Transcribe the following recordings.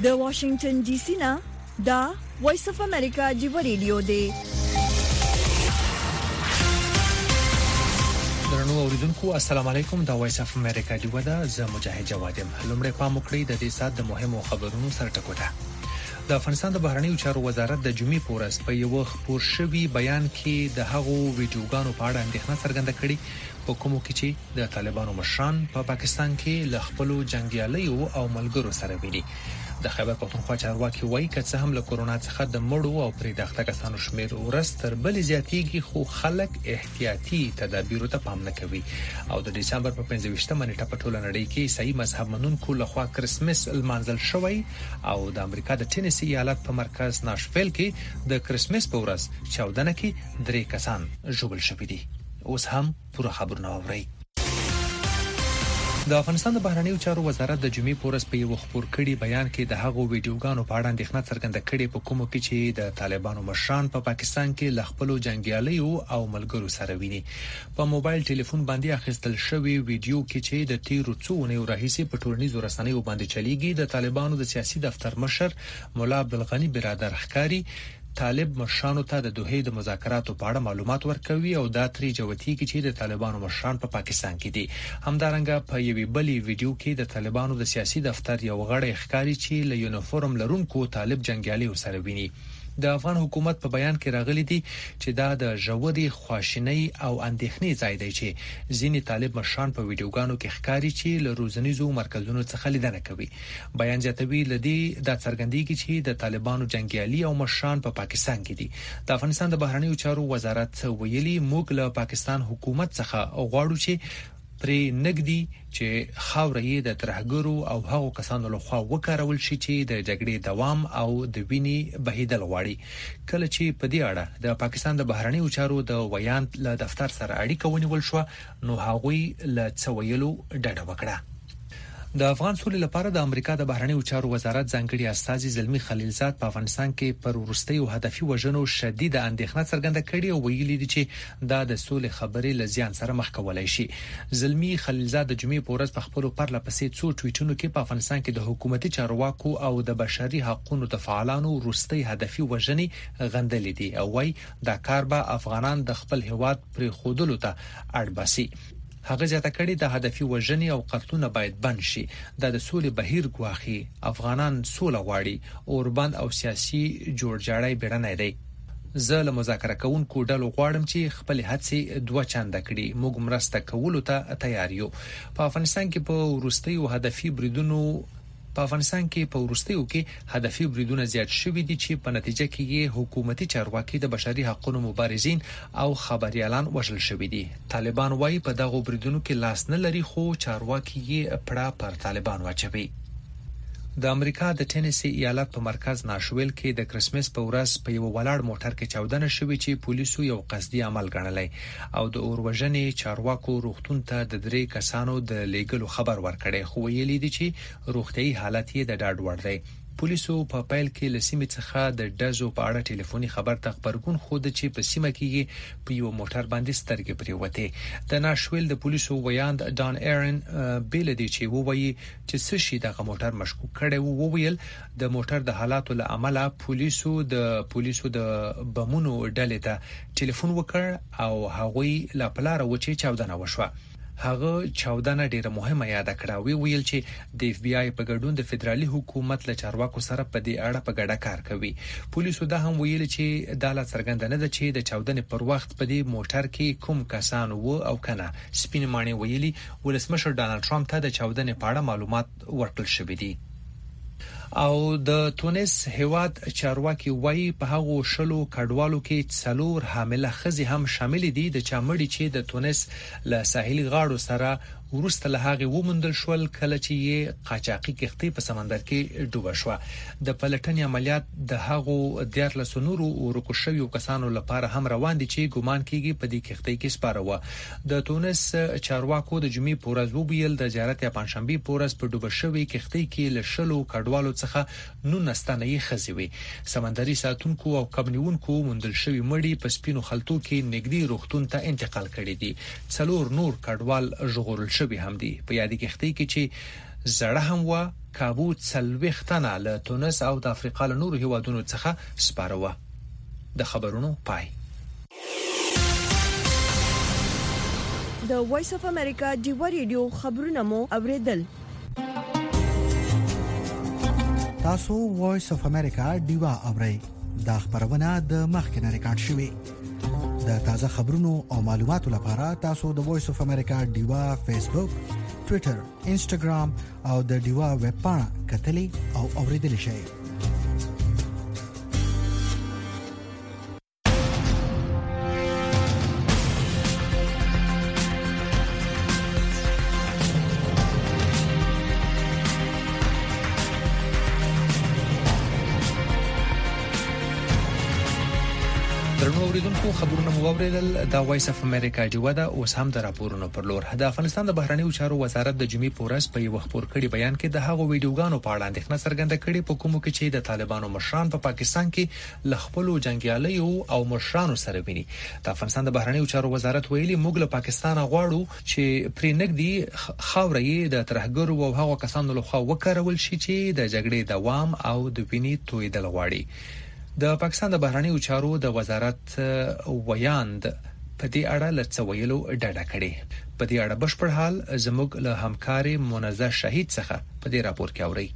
د واشنگټن ډي سي نه دا وایس اف امریکا جیو ریډیو دی. درنو اوریدونکو السلام علیکم، دا وایس اف امریکا جیو ده. زه مجاهد جواد یم. لومړی پام وکړئ د دې سات د مهمو خبرونو سره ټکوته. د افغانستان د بهرنیو چارو وزارت د جمعې په ورځ په یو خبر شوی بیان کې د هغو ویډیوګانو په اړه اندېښنه څرګنده کړې په کومو کې چې د طالبانو مشران په پاکستان کې ل خپل جنگیالیو او ملګرو سره ویني. د خیبر پختونخوا چارواکي وایي چې څه هم له کورونا څخه د مړو او پرې داخته کسانو شمیر ورځ تر بلې زیاتېږي، خو خلک احتیاطي تدابیرو ته پام نه کوي. او د دسمبر په 15مه نیټه په ټوله نړۍ کې عیسائی مذهب منونکو لخوا کرسمس لمانځل شوی او د امریکا د ټینیسي ایالت په مرکز ناشویل کې د کرسمس په ورځ چاودنه کې 3 کسان ژوبل شوي دي. اوس هم پوره خبرونه اورئ. د افغانستان د بهرنیو چارو وزارت د جمعې په ورځ په یو خبر کړي بیان کې د هغو ویډیوګانو په اړه اندېښنه څرګنده کړې په کومو کې چې د طالبانو مشران په پاکستان کې ل خپل جنگیالیو او ملګرو سره ویني. په موبایل ټلیفون باندې اخیستل شوی ویډیو کې چې د تیرو څو اونیو راهیسې په ټولنیزو رسنیو باندې چلیږي، د طالبانو د سیاسي دفتر مشر مولا عبدالغنی برادر ښکاری طالب مشرانو ته د دوحې د مذاکراتو په اړه معلومات ورکوي او دا ترې جوتي کې چې د طالبانو مشران په پاکستان کې دي. همدارنګه په یوې بلې ویډیو کې د طالبانو د سیاسي دفتر یو غړی ښکاری چې له یونیفورم لرونکو طالب جنگیالیو سره ویني. د افغان حکومت په بیان کې راغلي دي چې دا د ژورې خواشینۍ او اندېښنې ځای دی چې ځینې طالب مشران په ویډیوګانو کې ښکاري چې له روزنیزو مرکزونو څخه لیدنه کوي. بیان زیاتوي لدی د څرګندېږي چې د طالبانو جنگیالي او مشران په پاکستان کې دي. د افغانستان د بهرنیو چارو وزارت ویلي موږ له پاکستان حکومت څخه غواړو چې پرې نګدي چې خاورې د ترهګرو او هغو کسانو لخوا وکارول شي چې د جګړې دوام او د وینې بهیدل غواړي. کله چې په دې اړه د پاکستان د بهرنیو چارو د ویان له دفتر سره اړیکه ونیول شو، نو هغوی له څه ویلو ډډه وکړه. د افغان سولې لپاره د امریکا د بهرنیو چارو وزارت ځانګړي استازي زلمی خلیلزاد په افغانستان کې پر وروستیو هدفي وژنو شدیده اندېښنه څرګنده کړې او ویلي دي چې دا د سولې خبرې له زیان سره مخ کولای شي. زلمی خلیلزاد د جمعې په ورځ په خپل پرله پسې څو ټویټونو کې په افغانستان کې د حکومتي چارواکو او د بشري حقوقو د فعالانو وروستي هدفي وژنې غندلې دي او وايي دا کار به افغانان د خپل هیواد پر خودلو ته اړ باسي. هغه ځکه کړي د هدفي وژنې او قتلونه باید بند شي. دا د سولې بهیر ګواخي. افغانان سوله غواړي. اوربند او سیاسي جوړجاړی بیرنه دی. زه له مذاکره کوونکو ډلو غواړم چې خپل هڅې 2 چنده کړي. موږ مرسته کولو ته تیار یو. په افغانستان کې په وروستیو هدفي هدفي بریدونه زیات شوي دي چې په نتیجه کې یې حکومتي چارواکي د بشري حقوقو مبارزین او خبريالان وژل شوي دي. طالبان وايي په دغه بریدونو کې لاس نه لري، خو چارواکي یې پړه پر طالبان واچوي. د امریکا د ټینیسي ایالت په مرکز ناشویل کې د کرسمس په ورځ په یو ولاړ موټر کې چاودنه شوې چې پولیسو یو قصدي عمل ګڼلی او د اوروژنې چارواکو روغتون ته د 3 کسانو د لیږلو خبر ورکړی، خو ویلي دي چې روغتيایي حالت یې د ډاډ وړ دی. پولیسو په پیل کې له سیمې څخه د ډزو په اړه ټلیفوني خبر ته خبرګون خوده چې په سیمه کې په یو موټر باندې سترګې پریوته. د ناشویل د پولیسو ویاند ډان ایرن بیل دی چې وایي چې څه شي دغه موټر مشکوک کړي وو. ویل د موټر د حالاتو له امله پولیسو د بمونو ډلې ته ټلیفون وکړ او هغوی لا پلار و چې چاودنه وشوه. هغه چاودنه ډیره مهمه یاد کړه. ویل چې د اف بی آی په ګډون د فدرالي حکومت له چارواکو سره په دې اړه په ګډه کار کوي. پولیسو دا هم ویل چې دا لا څرګنده نه ده چې د چاودنې پر وخت په دې موټر کې کوم کسان وو او کنه. سپین مانی ویلي ولسمشر ډانلډ ټرمپ ته د چاودنې په اړه معلومات ورکړل شوي دي. او د تونس هیواد چارواکي وایي په هغو شلو کډوالو کې 4 حامله ښځې هم شامل دي د چامړي چې د تونس له ساحلي غاړو سره ورسته له هغه ومندل شول کله چې یې قاچاقي کښتۍ په سمندر کې ډوبه شو. د پلټنې عملیات د هغو 14 نورو ورکو شویو کسانو لپاره هم روان دي چې ګومان کیږي په دې کښتۍ کې سپاره و. د تونس چارواکو د جمعې په ورځ ویل د زیارت یا پنځشنبه په ورځ په ډوبه شوی کښتۍ کې له شلو کډوالو څخه 19 ستنې ښځې وي. سمندري ساتونکو او کبنیونکو مندل شوی مړي په سپینو خلطو کې نږدې روغتون ته انتقال کړي دي. 4 نور کډوال ژغورل شوی هم دي. په یادې کښتۍ کې چې زړه هم و کابو 40 تنه له تونس او د افریقا له نورو هیوادونو څخه سپاروه. د خبرونو پای. د وایس اف امریکا ډیوا ریډیو خبرونه مو اوریدل. تاسو وایس اف امریکا ډیوا اورئ. دا خبرونه د مخکنه ریکارډ شوې. د تازه خبرونو او معلوماتو لپاره تاسو د وایس اف امریکا ډیوا فیسبوک، ټوئیټر، انسټاګرام او د ډیوا ویب پاڼه کتلې او اوریدل شئ. اوریدونکو خبرونه مو اوریدل. د وایس اف امریکا ډیوا د اوس هم د راپورونو پر لور. د افغانستان د بهرنیو چارو وزارت د جمعې پورس په یو خبر کړي بیان کې د هغو ویډیوګانو په اړه اندېښنه څرګنده کړې په کومو کې چې د طالبانو مشران په پاکستان کې لخپلو جنگیالیو او مشرانو سره ویني. د افغانستان د بهرنیو چارو وزارت ویلي موږ له پاکستان غواړو چې پرې نګدي خاورې د ترهګرو او هغو کسانو لخوا وکړول شي چې د جګړې دوام او د ویني تویدل غواړي. د پاکستان د بهرنیو چارو د وزارت ویاند په دې اړه لڅ ویلو ډاډه کړي. په دې اړه بشپړ حال زموږ له همکاري منزه شهید څخه په دې راپور کې اوري.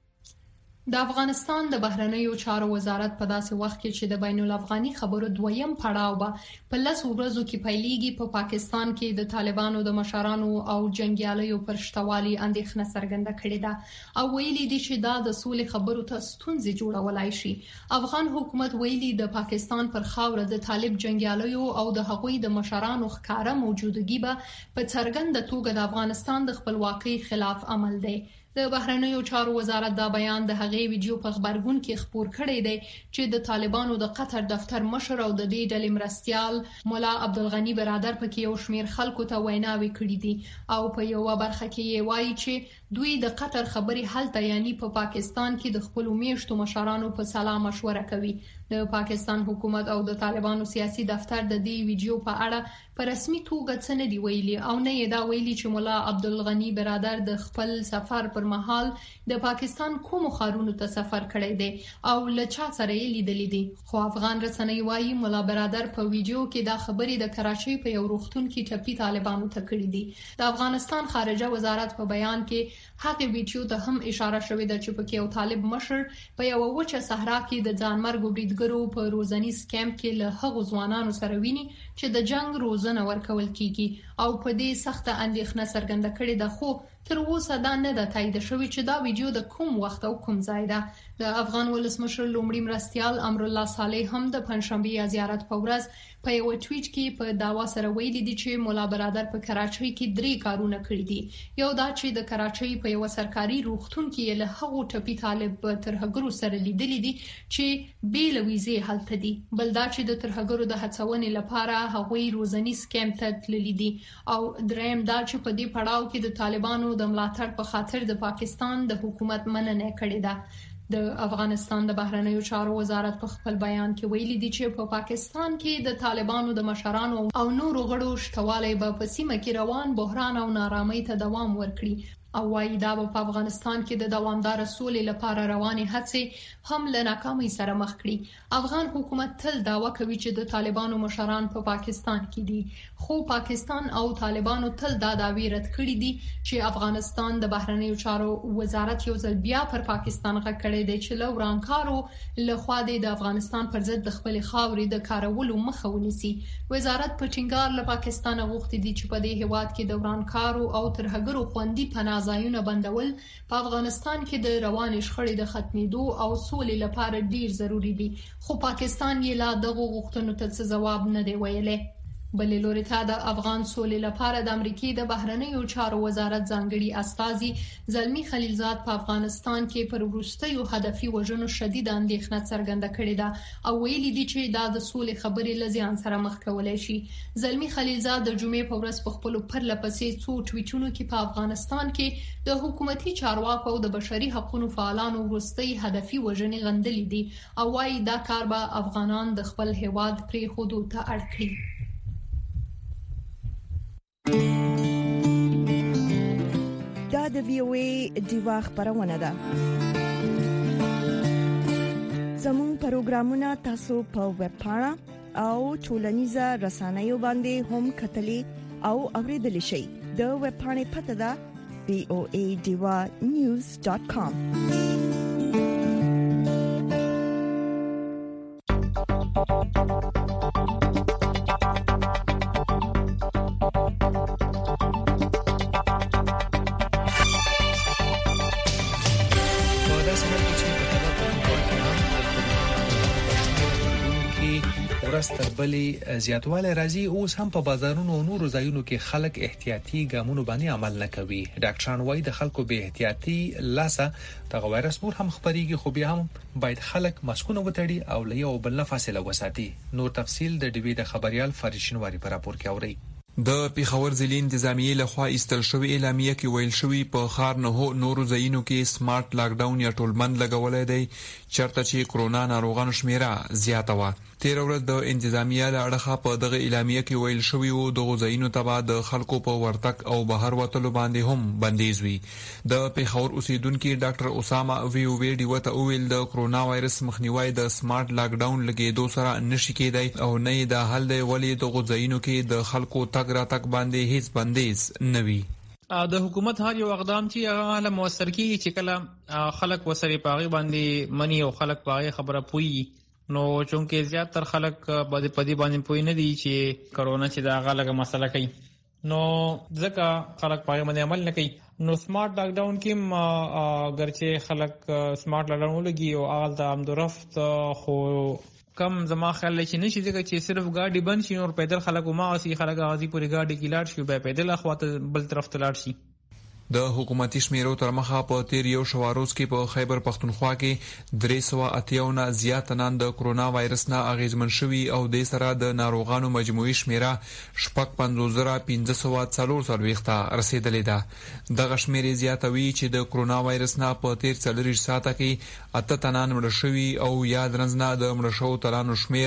د افغانستان د بهرنیو چارو وزارت په داسې وخت کې چې د بین الافغاني خبرو دویم پړاو به په 10 ورځو کې پیلېږي په پاکستان کې د طالبانو د مشرانو او جنگیالیو پر شتوالي اندېښنه څرګنده کړې ده او ویلي دي چې دا د سولې خبرو ته ستونزې جوړولای شي. افغان حکومت ویلي د پاکستان پر خاوره د طالب جنگیالیو او د هغوی د مشرانو ښکارا موجودګي به په څرګنده توګه د افغانستان د خپلواکۍ خلاف عمل دی. د بهرنیو چارو وزارت دا بیان د هغې ویډیو په خبرګون کې خپور کړی دی چې د طالبانو د قطر دفتر مشر او د دې ډلې مرستيال مولا عبدالغنی برادر پکې یو شمیر خلکو ته ویناوي کړې دي او په یو برخه کې یې وایي چې دوی د قطر خبري هلته یعنی په پاکستان کې د خپل میشتو مشرانو په سلا مشوره کوي. د پاکستان حکومت او د طالبانو سیاسي دفتر د دې ویډیو په اړه په رسمي توګه څه نه دی ویلي او نه یې دا ویلي چې مولا عبدالغنی برادر د خپل سفر پر مهال د پاکستان کوم خارونو ته سفر کړی دی او له چا سره یې لیدلی دي. خو افغان رسنۍ وایي مولا برادر په ویډیو کې دا خبرې د کراچۍ په یو روغتون کې ټپي طالبانو ته کړې دي. د افغانستان خارجه وزارت په بیان کې هغه ویډیو ته هم اشاره شوې ده چې پکې یو طالب مشر په یو وچه صحرا کې د ځانمرګ بریدګرو په روزنیز کیمپ کې له هغو ځوانانو سره ویني چې د جنگ روزنه ورکول کیږي او په دې سخته اندېښنه څرګنده کړې ده. خو تر اوسه دا نه ده تایید شوی چې دا ویډیو د کوم وخت او کوم ځای ده. د افغان ولسمشر لومړي مرستيال امر الله صالح هم د پنځشنبه یا زیارت په ورځ په یو ټویټ کې په داوا سره ویلي دي چې مولا برادر په کراچۍ کې 3 کارونه کړی دي. یو دا چې د کراچۍ په یو سرکاري روغتون کې له هغو ټپي طالب ترهګرو سره لیدلي دي چې بیل ویزه هلته دي. بل دا چې د ترهګرو د هڅونې لپاره هغوی روزنیز کیمپ ته تللي دي او دریم دا چې په دې پړاو کې د طالبانو د ملاتړ په خاطر د پاکستان د حکومت مننه کړې ده. د افغانستان د بهرنیو چارو وزارت په خپل بیان کې ویلي دي چې په پاکستان کې د طالبانو د مشرانو او نورو غړو شتوالی به په سیمه کې روان بحران او نارامۍ ته دوام ورکړي او وايي دا په افغانستان کې د دوامدار سولې لپاره روانې هڅې هم له ناکامۍ سره مخ کړي. افغان حکومت تل دعوا کوي چې د طالبانو مشران په پاکستان کې دي خو پاکستان او طالبانو تل دا دعوی رد کړي دي چې افغانستان د بهرنیو چارو وزارت یو ځل بیا پر پاکستان غږ کړی دی چې له ورانکارو لخوا د افغانستان پر ضد د خپل خاورې د کارولو مخه ونیسي. وزارت په ټینګار له پاکستان غوښتي دي چې په دې هیواد کې د ورانکارو او ترهګرو خوندي پناه ځایونه بندول په افغانستان کې د روان شخړې د ختمېدو او سولې لپاره ډیر ضروری دي. خو پاکستان یې لا دغه غوښتنو ته څه ځواب نه دی ویلی. بلې لوري ته د افغان سولې لپاره د امریکای د بهرنیو چارو وزارت ځانګړي استازي زلمی خلیلزاد په افغانستان کې پر وروستیو هدفي وژنو شدید اندېښنه څرګنده کړې ده او ویلي دي چې دا د سولې خبرې لزیان سره مخ کولای شي. زلمی خلیلزاد د جمعې په ورځ په خپل پرلپسې څو ټویټونو کې په افغانستان کې د حکومتي چارواکو او د بشري حقوقو فعالانو وروستي هدفي وژنې غندلې دي او وايي دا کار به افغانان د خپل هیواد پرې خودو ته اړ کړي. دا د VOA دیوا خبرونه ده. زموږ پروګرامونه تاسو په ویب پاڼه او ټولنیزه رسنیو باندې هم کتلی او اوریدلی شئ. د ویب پاڼې پته ده voadiva.news.com. بلې زیاتواله راځي اوس هم په بازارونو او نورو ځایونو کې خلک احتیاطي ګامونو باندې عمل نه کوي. ډاکټران وايي د خلکو به احتیاطي لاسه دغه وایرس نور هم خبريږي، خو بیا هم باید خلک ماسکونه وتړي او له یو بل نه فاصله وساتي. نور تفصيل د ډیوی د خبريال فرشینواری پر راپور کې اوري. د پیښور ضلع انتظامیه لخوا ایستل شوی اعلامیه کې ویل شوی په خار نه نورو ځایونو کې سمارټ لاک ډاون یا ټولمند لګولای دی چرته چې کرونا ناروغانو شمیره زیاته و. 13 ورځ د انتظامیه له اړخه په دغه اعلامیه کې ویل شوی وو د ځایونو تبع د خلکو په ورتک او بهر وتلو باندې هم بندیز وي. د پیښور اوسیدونکو ډاکټر اسامه وی وته ویل د کرونا وایرس مخنیوي د سمارټ لاک ډاون لګیدو سره نشي کېدای او نه د حل دی ولې د ځایونو کې د خلکو تک باندې هیڅ بندیز نوي. د حکومت هر یو اقدام چې هغه موثر کیږي چې کله خلک وسري پاغي باندې منی او خلک پاغي خبره پوي نو چونکه زیات تر خلک پدی باندې پوي نه دي چې کرونا چې دا غلغه مسله کوي نو ځکه خلک پاغي باندې عمل نه کوي. نو سمارټ لاک ډاون کې اگرچه خلک سمارټ لاک ډاون ولګي او اغل ته امدورفت خو کم زما خیال چې نشي ځکه چې صرف گاډي بند شي او پیدل خلک ما اوسې خلک غازی پورې گاډي کې لاړ شي به پیدل اخواته بل طرف ته لاړ شي. د حکومتي شمیرو تر مخه په 13 شواروز کې په خیبر پختونخوا کې 380 نه زیات نن د کرونا وایرس نه اغیزمن شوي او د سره د ناروغانو مجموعي شمیره شپږ 5,540 ته رسیدلې ده. دغه شمیرې زیاتوي چې د کرونا وایرس نه په 13 ساعته کې 8 تنان مړ شوي او یا درنځنه د مړ شو ترانو شمیر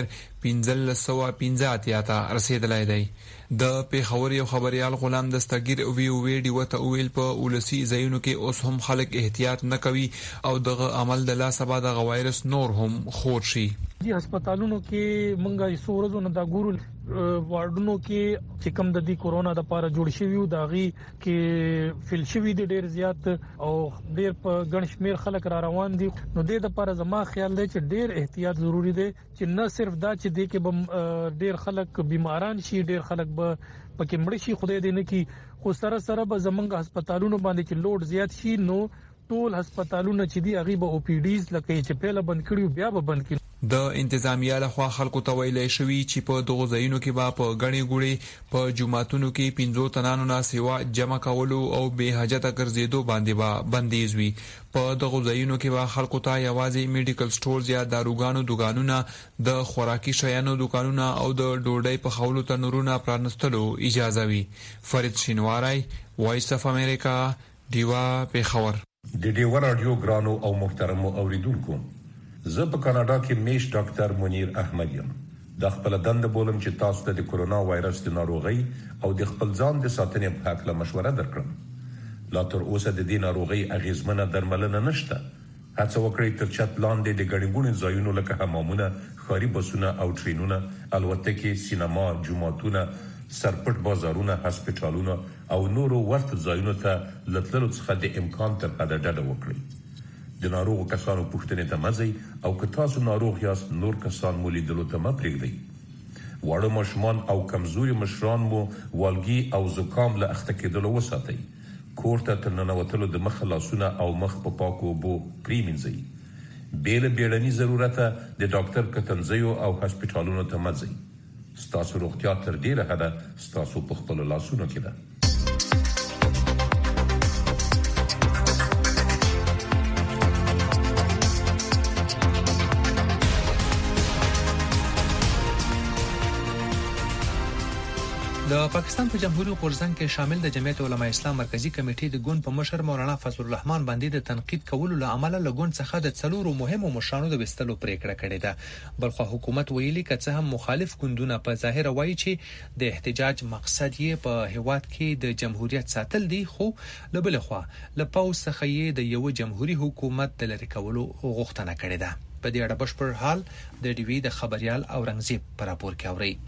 1515 ته رسیدلای دی. د پیښور یو خبريال غلام دستگیر وی وته ویل په ولسی ځایونو کې اوس هم خلک احتیاط نه کوي او دغه عمل د لا سبا د وایرس نور هم خور شي. دي هسپتالونو کې منګه سورزو نه دا ګورو وارډونو کې چې کوم د دې کورونا د لپاره جوړ شوی و داغي کې فل شوی د ډیر زیات او ډیر په غنښ میر خلک را روان دي. نو د دې لپاره زما خیال دی چې ډیر احتیاط ضروری دی چې نه صرف دا چې د کې ډیر خلک بیماران شي ډیر خلک به پکې مړ شي خدای دې نه کی خو سره به زمونږ هسپتالونو باندې چې لوډ زیات شي نو ټول هسپتالونه چې دی هغه به او پی ډیز لکه چې پهله بند کړیو بیا به بند کړي. د انتظامیه لخوا خلکو ته ویلې شوی چې په دغه ځایونو کې به په غړي ګوړي په جمعاتونو کې 15 تنانو نه سیوا جمع کولو او به حاجت ګرځېدو باندې به بندیز وي. په دغه ځایونو کې به خلکو ته یوازې میډیکل سٹورز یا داروګانو دکانونه د خوراکي شیانو دکانونه او د ډوډۍ په خولو تنورونه پرانستلو اجازه وي. فرید شینواری وایس اف امریکا دیوا پیښور. د ډیوا رادیو ګرانو او محترمو اوریدونکو زه په کاناډا کې میش ډاکټر منیر احمد یم. د خپل دند بولم چې تاسو ته د کورونا وایرس د ناروغي او د خپل ځان د ساتنې په اړه مشوره درکړم. لا تر اوسه د دې ناروغي اغیزمنه درملنه نشته. هڅه وکړئ تر چت لاندې د ګڼګونو ځایونو لکه حمامونه، ښاري بسونه او ټرینونه، الوتکې، سینما، جوماتونه، سرپټ بازارونه، هسپتالونه او نورو ورته ځایونو ته لټلو څخه د امکان تر حده ډډه وکړئ. د ناروغ کسانو پوښتنې ته مزي او که تاسو ناروغ یاست نور کسان مو لیدلو ته مه پرېږدئ. واړه ماشومان او کمزوري مشران مو والګي او زکام له اخته کېدلو وساتئ. کور ته تر ننوتلو د مخ لاسونه او مخ په پاکو اوبو پریمنځئ. بیړني ضرورت د ډاکټر کتنځیو او هسپتالونو ته مزي. ستاسو روغتیا تر ډیره حده ستاسو په خپل لاسونو کې ده. د پاکستان په جمهوریت غورځنګ کې شامل د جمعیت علماء اسلام مرکزی کمیټې د ګوند په مشر مولانا فضل الرحمن باندې د تنقید کولو له امله له ګوند څخه د څلورو مهمو مشرانو د وستلو پریکړه کړې ده. بلخو حکومت ویلي چې هم مخالف ګوندونه په ظاهر وایي چې د احتجاج مقصد یې په هیواد کې د جمهوریت ساتل دي، خو له بل خوا له پاوس څخه یې د یو جمهوریت حکومت د لری کولو غوښتنه کړې ده. په دې اړه بشپړ حال د ډیوی د خبريال اورنګزیب پر راپور کې اوري.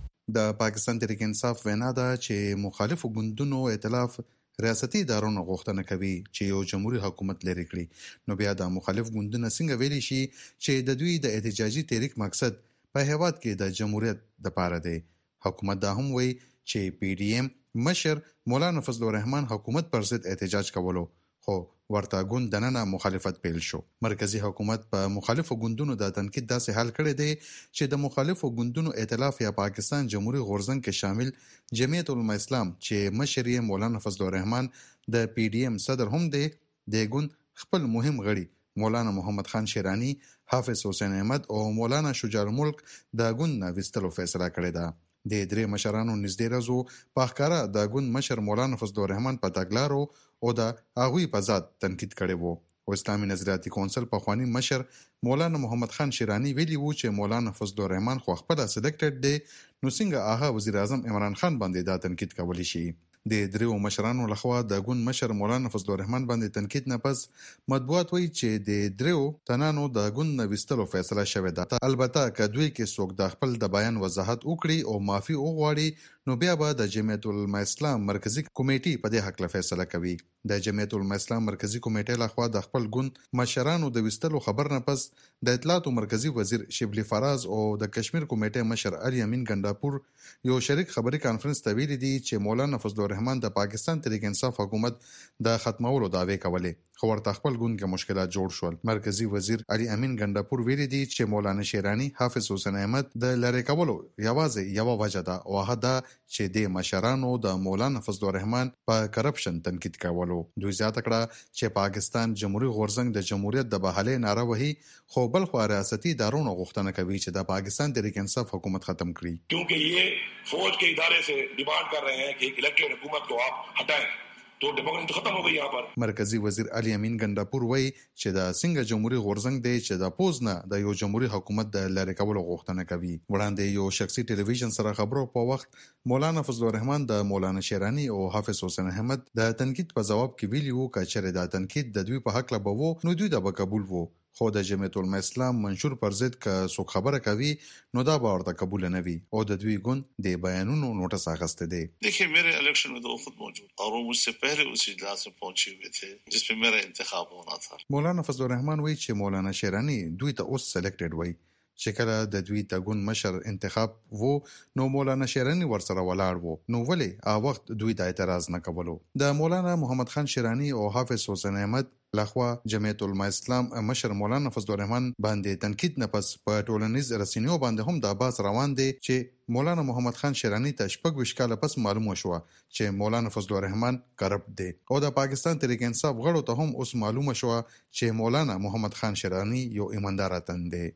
د پاکستان تحریک انصاف وینا ده چې مخالفو ګوندونو ائتلاف ریاستي ادارو غوښتنه کوي چې یو جمهوریت حکومت لري کړي، نو بیا د مخالف ګوندونو څنګه ویلي شي چې د دوی د احتجاجي تحریک مقصد په هیواد کې د جمهوریت د پاره دی. حکومت دا هم وایي چې پی ډی ایم مشر مولانا فضل الرحمن حکومت پر ضد احتجاج کولو، خو ورته ګوند دننه مخالفت پیل شو. مرکزی حکومت په مخالفو ګوندونو د تنقید داسې حل کړی دی چې د مخالفو ګوندونو ائتلاف یا پاکستان جمهوریت غورځنګ کې شامل جمعیت علماء اسلام چې مشر یې مولانا فضل الرحمن د پی ډی ایم صدر هم دی، د ګوند خپل مهم غړي مولانا محمد خان شیرانی، حافظ حسین احمد او مولانا شجاع الملک د ګوند نه وستلو فیصله کړې ده. د درې مشرانو نږدې رازو په ښکارا د ګوند مشر مولانا فضل الرحمن په تګلارو او د هغوی په ذات تنقید کړي وو. او اسلامي نظریاتي کونسل په خواني مشر مولانا محمد خان شیرانی ویلي وو چې مولانا فضل الرحمن خو خپل سلیکټډ دی، نو څنګه هغه وزیر اعظم عمران خان باندې دا تنقید کولی شي. د دریو مشرانو لخوا د ګوند مشر مولانا فضل الرحمن باندې تنقید نه پس مطبوعات وایي چې د دریو تنانو د ګوند نه وستلو فیصله شوې ده. البته که دوی کې څوک د خپل د بیان وضاحت وکړي او معافي وغواړي، نو بیا به د جمعیت علماء اسلام مرکزی کمیټې په دې حق له فیصله کوي. د جمعیت علماء اسلام مرکزی کمیټې لخوا د خپل ګوند مشرانو د وستلو خبر نه پس د اطلاعات مرکزی وزیر شبلی فراز او د کشمیر کمیټې مشر علي امین ګنداپور یو شریک خبري کانفرنس ته ویلي دي چې مولانا فضل الرحمن د پاکستان تحریک انصاف حکومت د ختمولو دعوی کولې، خو ورته خپل ګوند کې مشکلات جوړ شول. مرکزی وزیر علي امین ګنداپور ویلي دي چې مولانا شیرانی، حافظ حسین احمد د لری کولو یوازې یو وجه ده، او هغه دا چې د مشرانو د مولانا فضل الرحمن په کرپشن تنقید کولو. دوی زیاته کړه چې پاکستان جمهوریت غورځنګ د جمهوریت د بحالې ناره وهي، خو بل خو ریاستي ادارو غوښتنه کوي چې د پاکستان تحریک انصاف حکومت ختم کړي. کیونکہ یہ فوج کے ادارے سے ڈیمانڈ کر رہے ہیں کہ ایک الیکٹڈ حکومت کو آپ ہٹائیں، تو ڈیموکریسی ختم ہو گئی یہاں پر. مرکزی وزیر علي امین ګنداپور وایي چې د څنګه جمهوریت غورځنګ دی چې د پوز نه د یو جمهوریت حکومت د لری کولو غوښتنه کوي. وړاندې یو شخصي ټلویزیون سره خبرو په وخت مولانا فضل الرحمن د مولانا شیرانی او حافظ حسین احمد د تنقید په جواب کې ویلي وو چې چیرې د تنقید د دوی په حق لا بوو، نو دوی د قبول وو، خو د جمعیت علماء اسلام منشور پر ضد که څوک خبره کوي نو دا به ورته قبول نه وي، او د دوی ګوند د بیانونو نوټس اخیسته دی. देखिए मेरे इलेक्शन में 2 खुद मौजूद और वो मुझसे पहले उस इजलास में पहुंचे हुए थे जिसमें मेरा इंतखाब होना था. مولانا فضل الرحمن وایي چې مولانا شیرانی دوی ته اوس سلیکټډ وایي، چې کله د دوی ته ګوند مشر انتخاب وو نو مولانا شیرانی ورسره ولاړ وو، نو ولې هغه وخت دوی د اعتراض نه کولو. د مولانا محمد خان شیرانی او حافظ حسین احمد لخوا جمعیت علماء اسلام مشر مولانا فضل الرحمن باندې تنقید نه پس په ټولنیز رسنیو باندې هم د باس روان دي چې مولانا محمد خان شیرانی ته 26 کاله پس معلومه شو چې مولانا فضل الرحمن کرپټ دی، او د پاکستان تحریک انصاف غړو ته هم اوس معلومه شو چې مولانا محمد خان شیرانی یو ایماندار اتن دی.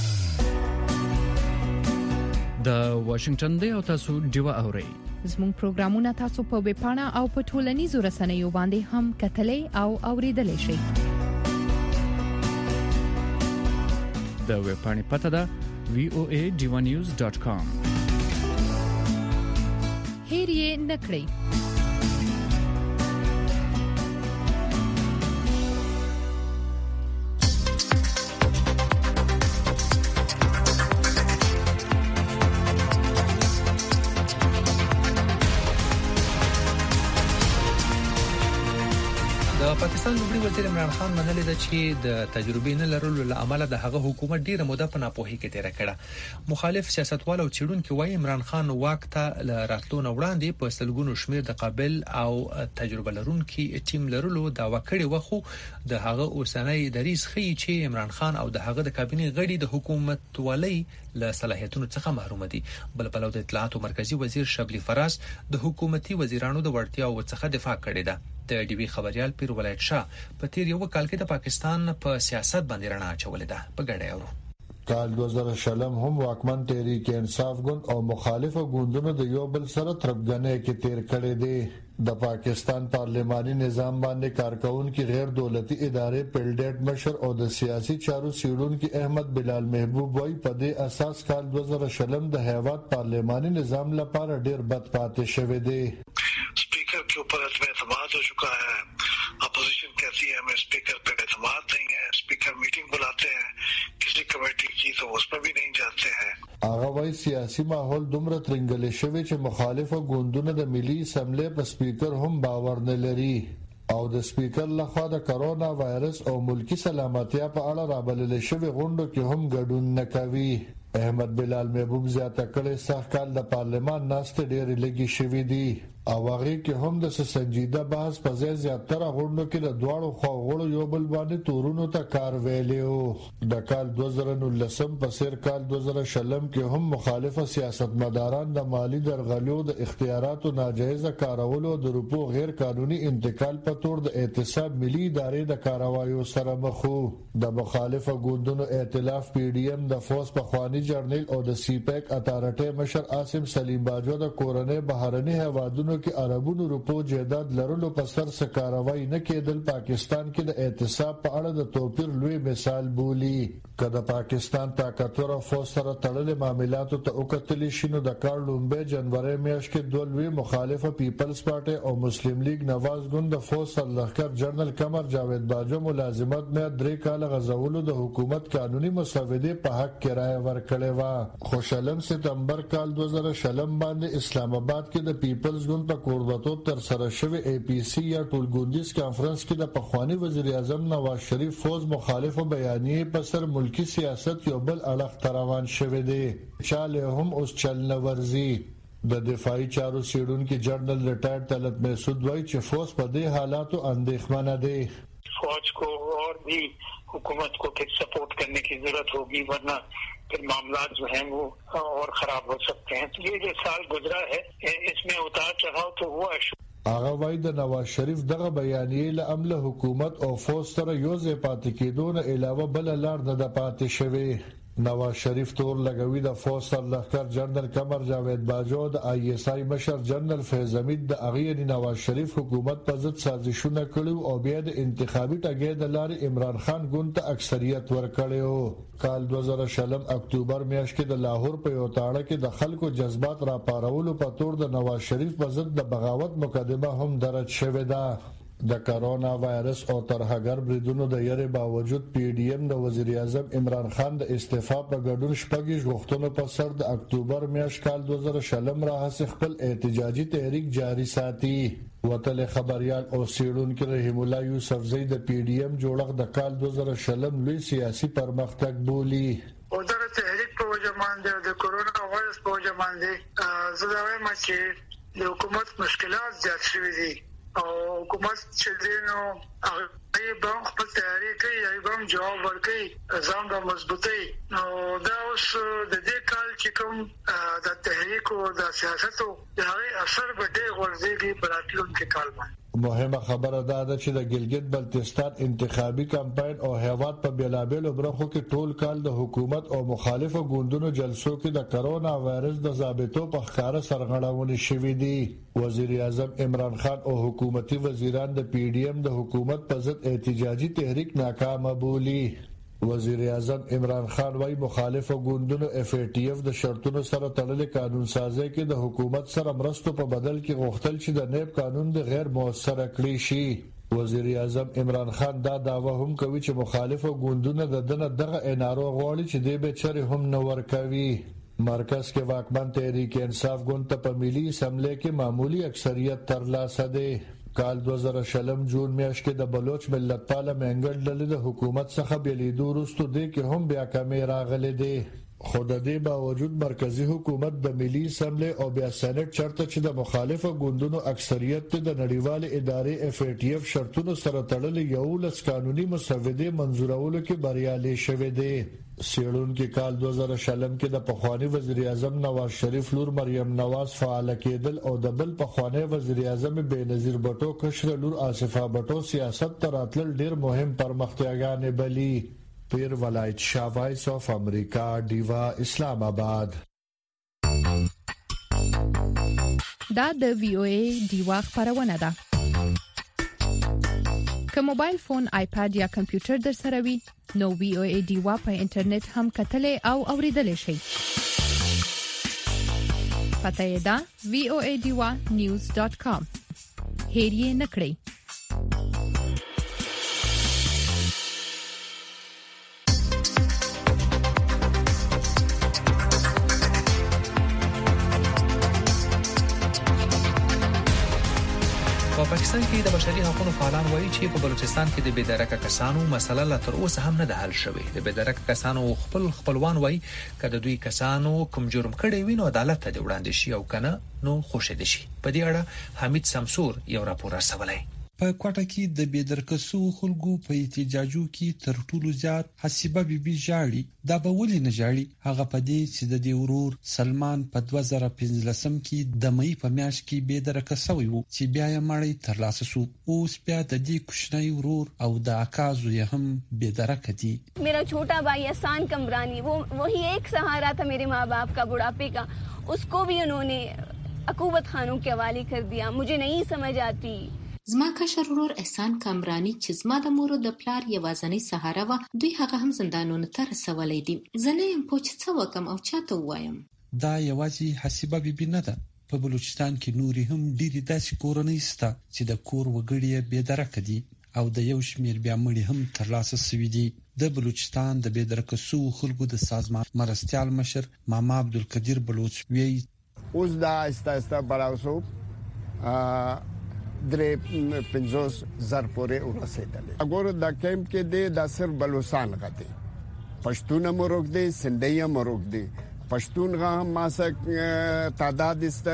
د واشنگټن دی او تاسو ډیوا اورئ. زموږ پروګرامونه تاسو په ویب پاڼه او په ټولنیزو رسنیو باندې هم کتلای او اوریدلای شئ. د ویب پاڼې پته ده voanews.com. هیر یې نکړئ. پاکستان لومړي وزیر عمران خان منلې ده چې د تجربې نه لرلو له امله د هغه حکومت ډیره موده په ناپوهۍ کې تیر کړه. مخالف سیاستوال او چیرونکو وايي عمران خان واک ته راتلو نه وړاندې په سلګونو شمیر د قابل او تجربه لرونکي ټیم لرلو دعوا کړې و، خو د هغه اوسنۍ دریځ ښیي چې عمران خان او د هغه د کابینې غړي د حکومت ولۍ له صلاحیتونو څخه محروم دي. بل په لور د اطلاعات مرکزی وزیر شبلی فراز د حکومتي وزیرانو د وړتیاو څخه دفاع کړې ده. د ډیوی خبريال پیر ولایت شاه په تیر یو کال کې د پاکستان په سیاست باندې رڼا اچولې ده. په ګډه اورو. کال 2000 هم واکمن تحریک انصاف ګوند او مخالف ګوندونو د یو بل سره تربګنې کې تیر کړي دي. د پاکستان پارلماني نظام باندې کارکونکو غیر دولتي ادارې پلډیټ مشر او د سیاسي چارو سیړونکو احمد بلال محبوب وايي په دې اساس کال 2000 د هیواد پارلماني نظام لپاره ډیر بد پاتې شوی دی. स्पीकर के ऊपर एतमाद हो चुका है. अपोजिशन कहती है हमें स्पीकर पे एतमाद नहीं है. स्पीकर मीटिंग बुलाते हैं किसी कमेटी की तो उसमें भी नहीं जाते हैं. هغه وايي سیاسي ماحول دومره ترنګلې شوی چې مخالفو ګوندونو د ملي اسمبلی په سپیکر هم باور نه لري او د سپیکر لخوا د کرونا وایرس او ملکی سلامتیا په اړه رابلل شوی غونډو کې هم ګډون نه کوي. احمد بلال محبوب زیاته کړي سخت کال د پارلمان ناست ډېر لګي شوی دی او هغه کې هم د سنجیده بحث په ځای زیاتره غونډو کې د دواړو خواغړو یو بل باندې تورونو ته کار ویلیو. د کال 2019 په سیر کال 2020 کې هم مخالفه سیاستمداران د مالی درغلیو د اختیاراتو ناجایز کارولو د روپو غیر قانوني انتقال په تور د اعتصاب ملي ادارې د کاروایو سره مخ وو. د مخالفه ګوندونو ائتلاف پی ډی ایم د فوز په خواني جرنیل او د سی پیک اتارټي مشر عاصم سلیم باجو د کورنۍ بهرني هوادونو کې عربونو روپو جیداد لرلو په سر څه کاروایی نه کېدل پاکستان کې د اعتصاب په اړه د توپیر لوی مثال بولی. کله پاکستان طاقتور فوج سره تړلې معاملاتو ته وکتل شي نو د کال لومبه جنوري میاشت کې دوه لوی مخالفه پیپلز پارټي او مسلم لیگ نواز ګوند د فوج سرلښکر جنرال قمر جاوید باجو ملازمت مې 3 کال غزولو د حکومت قانوني مسودې په حق کې رائے ورکړې و. خوشالم سپتمبر کال 2020 باندې اسلام آباد کې د پیپلز ګوند په کوربتوب تر سره شوی ای پی سی یا ټولګوندیز کانفرنس کې د پخوانی وزیر اعظم نواز شریف فوز مخالفو بیانیې په سر ملکی سیاست یو بل اړخ ته روان شوی دی. چاله هم اوس چل نه ورزي. د دفاعي چارو سیړونکو جنرال ریټایرډ طلعت مسعود وايي چې فوز په دې حالاتو اندېښمنه دی. فوج को और भी हुकूमत को फिर सपोर्ट करने की जरूरत होगी वरना फिर मामला जो हैं वो और खराब हो सकते हैं. तो ये जो साल गुजरा है इसमें उतार चढ़ाव तो हुआ. هغه وايي د نواز شریف دغه بیانیې له عمله حکومت او فوج سره یو ځای پاتې کېدو نه علاوه بل لار نه د پاتې شوی. نواز شریف تور لګوي د فوج سرلښکر جنرال قمر جاوید باجو د آی ایس آی مشر جنرال فیض حمید د اغیری نواز شریف حکومت په ضد سازشونه کړو او بیا د انتخابي ټاګې د لارې عمران خان ګوند ته اکثریت ورکړیو. کال 2020 اکتوبر میاشت کې د لاهور په یو تاړه کې د خلکو جذبات راپارولو په تور د نواز شریف په ضد د بغاوت مقدمه هم درج شوې ده. د کرونا وایرس او ترهګر بریدونو د یری باوجود پی ډی ایم د وزیر اعظم عمران خان د استعفا په ګډون شپږ غوښتنو په سر د اکتوبر میاشت کال 2020 راهڅ خپل احتجاجي تحریک جاری ساتي. وتل خبريال او سیړونکو رحیم الله یوسف زئی د پی ډی ایم جوړښت د کال 2020 لوی سیاسي پرمختګ بولی. او دا تحریک په وجه باندې د کرونا وایرس په وجه باندې زه وایم چې د حکومت مشکلات زیات شوي دي او حکومت چې دینو هغه به خپل تیاری کوي یا به جواب ورکړي ځان د مضبوطی. نو دا اوس د دې کال چې کوم د تحریک او د سیاستو د هغه اثر به ډېر ورځيږي په راتلونکي کال باندې. مهمه خبره ده چې د ګلګت بلتستان انتخابي کمپاین او هیواد په بیلابېلو برخو کې ټول کال د حکومت او مخالفو ګوندونو جلسو کې د کرونا وایرس د ضابطو په ښکارا سرغړونې شوې دي. وزیر اعظم عمران خان او حکومتي وزیران د پی ډی ایم د حکومت په ضد احتجاجي تحریک ناکامه بولی. وزیر اعظم عمران خان وايي مخالفو ګوندونو اف ای ټی اف د شرطونو سره تړلې قانون سازي کې د حکومت سره مرستو په بدل کې غوښتل چې د نیب قانون د غیر موثر کړی شي. وزیر اعظم عمران خان دا داوا هم کوي چې مخالفو ګوندونو دغه انارو غواړي چې د بیچاره هم نه ورکوي. مرکز کې واکمن تحریک انصاف ګوند ته په ملي اسمبلی کې معمولی اکثریت ترلاسه ده. کال 2020 جون میاشت کې د بلوچ ملت پاله منګل ډلې د حکومت څخه بیلیدو وروسته د کې هم بیا کمې راغلي دي. خو د دې باوجود مرکزی حکومت د ملي اسمبلی او بیا سېنات چرته چې د مخالفو ګوندونو اکثریت د نړیوال ادارې اف ای ټی اف شرطونو سره تړلې یو لس قانوني مسودې منزورولو کې بریالي شوه دي. سیړونکو کال 2020 کې د پخوانی وزیر اعظم نواز شریف لور مریم نواز فعال کېدل او د بل پخوانی وزیر اعظم بېنظیر بټو کشر لور آصفه بټو سیاست ته راتلل ډیر مهم پرمختګونه بلی. پیر ولایت شاه وایس اف امریکا ډیوا اسلام آباد. دا د وی او ای ډیوا خبرونه ده. که موبایل فون، آیپاد یا کمپیوټر در سره وي نو وی او ای ډیوا په انټرنیټ هم کتلې او اوریدلې شي. پته یې ده voadiwa.news.com. هیر یې نکړئ. په پاکستان کې د بشري حقوقو فعالان وایي چې په بلوچستان کې د بېدرکه کسانو مسله لا تر اوسه هم نه ده حل شوې. د بېدرکه کسانو خپلوان وایي کله دوی کسانو کوم جرم کړی وي نو عدالت ته وړاندې شي او کنه نو خوشې دي شي. په دې اړه حمید سمسور یو راپور رسولای. په کوټه کې د بېدرکسو خلکو په احتجاجو کې تر ټولو زیات حسیبه بیبي ژاړي. دا به ولې نه ژاړي؟ هغه په دې چې د دې ورور سلمان په 2015 کې د مې په میاشت کې بېدرکه شوی وو چې بیا یې مړی ترلاسه شو. اوس بیا د دې کوچنی ورور او د اکازو یې هم بېدرکه دي. मेरा छोटा भाई एहसान कमरानी वही एक सहारा था मेरे माँ बाप का बुढ़ापे का, उसको भी उन्होंने अकूबत खानों के हवाले कर दिया. मुझे नहीं समझ आती. زما کشر ورور احسان کامرانی چې زما د مور د پلار یوازنی سهاره و، دوی هغه هم زندانونو ته رسولې دي. زه نه یم پوه چې څه وکم او چاته وایم. دا یوازې حسیبه بیبي نه ده. په بلوچستان کې نوري هم ډېری داسې کورنۍ شته چې د کور وګړي بېدرکه دي او د یو شمیر بیا مړي هم ترلاسه شوي دي. د بلوچستان د بېدرکه سو خلکو د سازمان مرستيال مشر ماما عبدالقدیر بلوچ وی اوس دا استا براوسو درې 50,000 پورې ورسېدل. اګور دا کیمپ کې د صرف بلوچستان غته پښتون مروک دي، سندیا مروک دي. پښتون غا ماسه تعداد است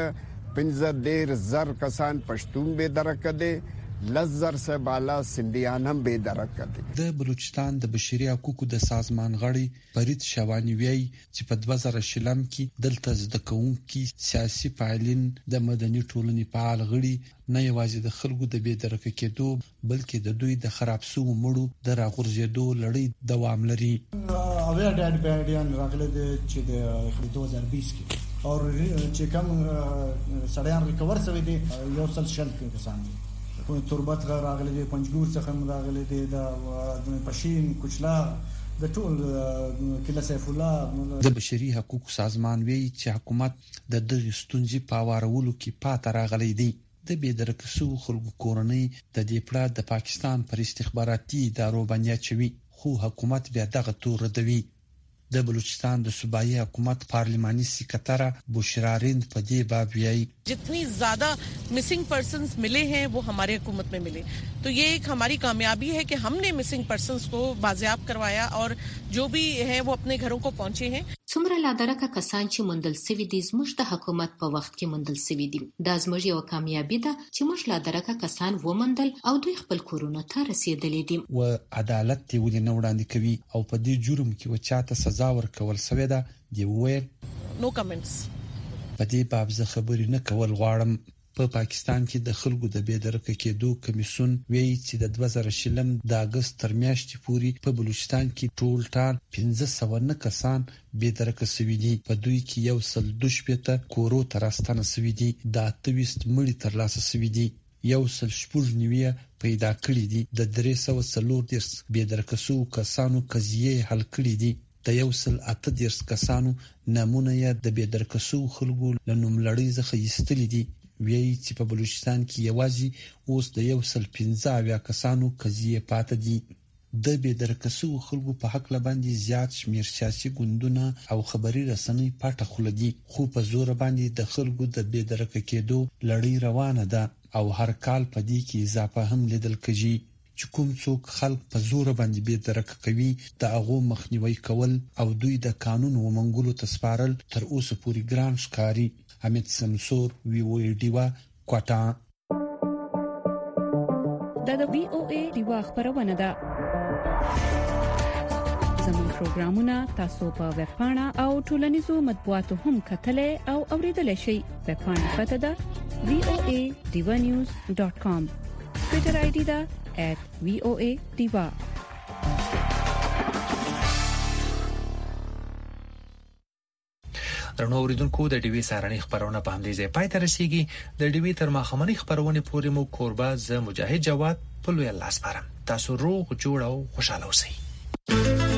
15,000 کسان پښتون به درکه دي، لزر سے بالا سندیان هم به درکه دي. د بلوچستان د بشري حقوقو د سازمان غړي فرید شوانی وی چې په 2000 کې دلته د کوونکی سیاسي فعالین د مدني ټولنې فعال غړي نه یوازې د خلکو د بېدرکه کېدو بلکې د دوی د خراب سوو مړو د راغورځېدو لړۍ دوام لري. اویا ډاډ بیان راغله چې د 2020 کې او چې کوم سړیان ریکور شوی دي یو سل شل کسان دي. تربت راغله دي، پنځګور څخه راغله دي، د پښین کوچلا د ټول کله سیف الله. د بشري حقوقو سازمان وی چې حکومت د دغه ستونزې په وارولو کې پاتې راغلی دی. د بېدرکه سو خلکو کورنۍ د دې پړه د پاکستان پر استخباراتي ادارو باندې چوي، خو حکومت بیا دغه تور ردوي. د بلوچستان د صوبایي حکومت پارلیماني سکرټر بشرا رند په دې باب ویایي जितनी ज्यादा मिसिंग पर्सन्स मिले हैं वो हमारे हुकूमत में मिले, तो ये एक हमारी कामयाबी है कि हमने मिसिंग पर्सन्स को बाजियाब करवाया और जो भी है वो अपने घरों को पहुंचे हैं. څومره لا درکه کسان چې مندل سوي دي زموږ د حکومت په وخت کې مندل سوي دي. دا زموږ یو کامیابی ده چې موږ لا درکه کسان ومندل او دوی خپل کورونه ته رسیدلې دي. و عدالت دی ولې نه وړاندې کوي او په دې جرم کې وچاته سزا ورکول سوې ده دی وویل نو کمنټس. په دې باب زه خبرې نه کول غواړم. په پاکستان کې د خلکو د بېدرکه کېدو کمیسیون وایي چې د 2000 د اگست تر میاشتې پورې په بلوچستان کې ټول 1509 کسان بېدرکه شوي دي. په دوی کې 112 کورو ته راستنه شوي دي، د 28 مړي ترلاسه شوي دي، 190 پیدا کړي دي. د 340 بېدرکه شوو کسانو قضیې حل کړي دي. د 138 کسانو نمونه یې د بېدرکه شوو خلکو له نوملړۍ څخه ایستلي دي. ویایي چې په بلوچستان کې یوازې اوس د 115 کسانو قضیې پاتې دي. د بېدرکه شوو خلکو په حق باندې زیات شمیر سیاسي ګوندونه او خبري رسنۍ پټه خوله دي، خو په زور باندې د خلکو د بېدرکه کېدو لړۍ روانه ده او هر کال په دې کې اضافه هم لیدل کېږي. چې کوم څوک خلک په زور باندې بېدرکه کوي د هغو مخنیوي کول او دوی د قانون ومنګولو ته سپارل تر اوسه پورې ګران ښکاري. حمید سمسور وی او ای ډیوا کوټا. د وی او ای ډیوا خبرونه ده. زموږ پروګرامونه تاسو په ویب پاڼه او ټولنیزو مطبوعاتو هم کتلای او اوریدلای شئ. ویب پاڼه پته ده voadiwanews.com. ټویټر آی ډی ده @voadiwa. درنو اوریدونکو د ډیوی سارنی خبرونه په همدې ځای پای ته رسیږي. د ډیوی تر ماخمنی خبرونه پورې مو کوربه ز مجاهد جواد په لوی الله سپارم. تاسو روغ جوړ او خوشاله اوسئ.